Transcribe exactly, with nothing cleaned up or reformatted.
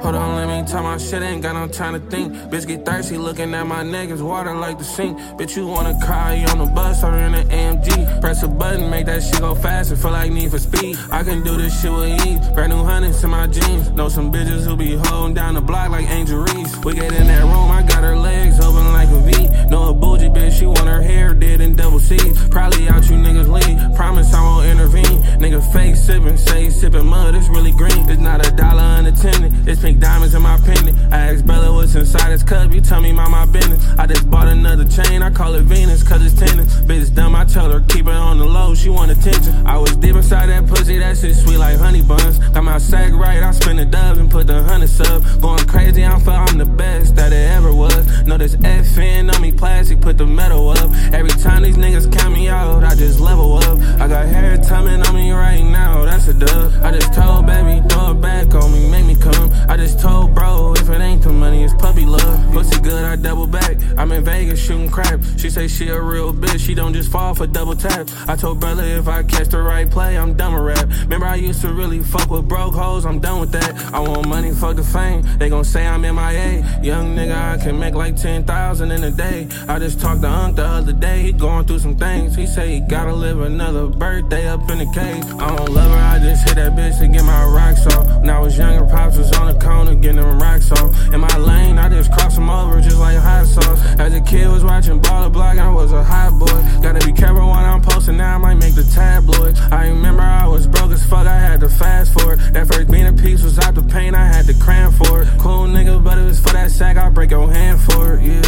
Hold on, let me tell my shit, ain't got no time to think. Bitch get thirsty, looking at my niggas, water like the sink. Bitch, you wanna cry, you on the bus or in an A M G. Press a button, make that shit go faster, feel like Need for Speed. I can do this shit with ease, brand new hundreds in my jeans. Know some bitches who be holding down the block like Angel Reese. We get in that room, I got her legs open like a V. Know a bougie bitch, she want her hair did in double C's. Probably out you niggas leave, promise I won't intervene. Nigga fake sippin', say sippin' mud, it's really green. It's not a dollar unattended, it's pink diamonds in my pendant. I asked Bella what's inside his cup, you tell me mind my business. I just bought another chain, I call it Venus, cause it's tennis. Bitch dumb, I tell her keep it on the low, she want attention. I was deep inside that pussy, that shit sweet like honey buns. Got my sack right, I spin the dubs and put the hundred sub. Going crazy, I'm for I'm the best that it ever was. Know this F N on me plastic, put the metal up. Every time these niggas count me out, I just level up. I got hair tumbling on me right now, that's a dub. I just told baby, throw it back on me, make me come. I just told bro, if it ain't the money, it's puppy love. Pussy good, I double back. I'm in Vegas shooting crap. She say she a real bitch, she don't just fall for double tap. I told brother if I catch the right play, I'm done with rap. Remember I used to really fuck with broke hoes, I'm done with that. I want money, fuck the fame, they gon' say I'm M I A. Young nigga, I can make like ten thousand in a day. I just talked to Unc the other day, he going through some things. He say he gotta live another birthday up in the cave. I don't love her, I just hit that bitch to get my rocks off. When I was younger, pops was on the corner getting them rocks off. In my lane, I just cross them over just like hot sauce. As a kid, was watching Baller Block, I was a hot boy. Gotta be careful when I'm posting, now I might make the tabloids. I remember I was broke as fuck, I had to fast forward. That first bean of piece was out the paint, I had to cram for it. Cool nigga, but it was for that sack, I'll break your hand for it, yeah.